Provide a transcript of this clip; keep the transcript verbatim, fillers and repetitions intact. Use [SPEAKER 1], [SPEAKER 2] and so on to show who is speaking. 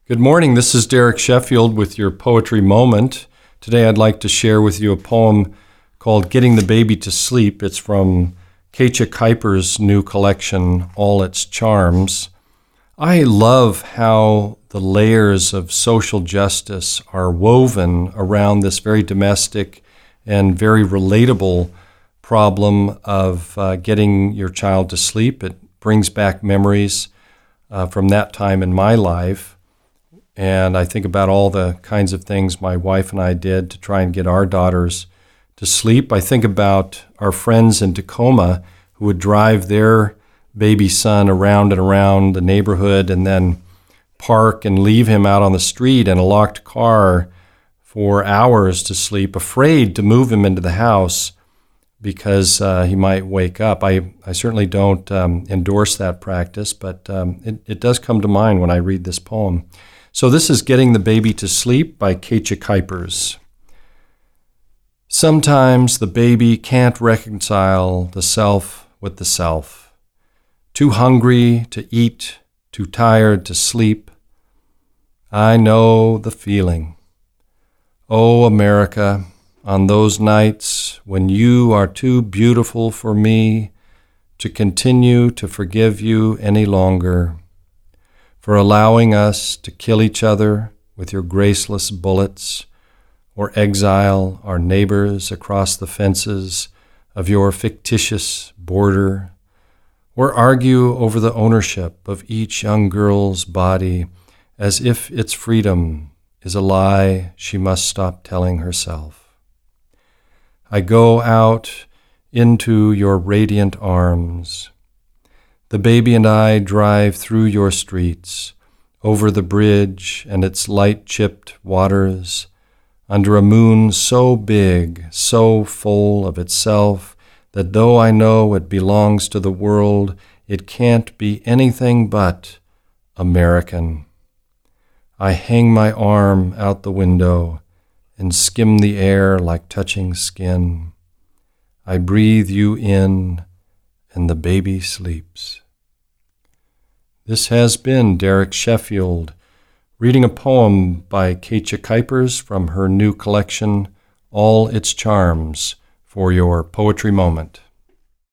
[SPEAKER 1] Good morning. This is Derek Sheffield with your Poetry Moment. Today I'd like to share with you a poem called Getting the Baby to Sleep. It's from Katja Kuiper's new collection, All Its Charms. I love how the layers of social justice are woven around this very domestic and very relatable problem of uh, getting your child to sleep. It brings back memories uh, from that time in my life. And I think about all the kinds of things my wife and I did to try and get our daughters to sleep. I think about our friends in Tacoma who would drive their baby son around and around the neighborhood and then park and leave him out on the street in a locked car for hours to sleep, afraid to move him into the house because uh, he might wake up. I, I certainly don't um, endorse that practice, but um, it, it does come to mind when I read this poem. So this is Getting the Baby to Sleep by Katja Kuipers. Sometimes the baby can't reconcile the self with the self. Too hungry to eat, too tired to sleep. I know the feeling. Oh, America, on those nights when you are too beautiful for me to continue to forgive you any longer, for allowing us to kill each other with your graceless bullets, or exile our neighbors across the fences of your fictitious border, or argue over the ownership of each young girl's body as if its freedom is a lie she must stop telling herself. I go out into your radiant arms. The baby and I drive through your streets, over the bridge and its light-chipped waters, under a moon so big, so full of itself, that though I know it belongs to the world, it can't be anything but American. I hang my arm out the window and skim the air like touching skin. I breathe you in, and the baby sleeps. This has been Derek Sheffield reading a poem by Katja Kuipers from her new collection, All Its Charms, for your Poetry Moment.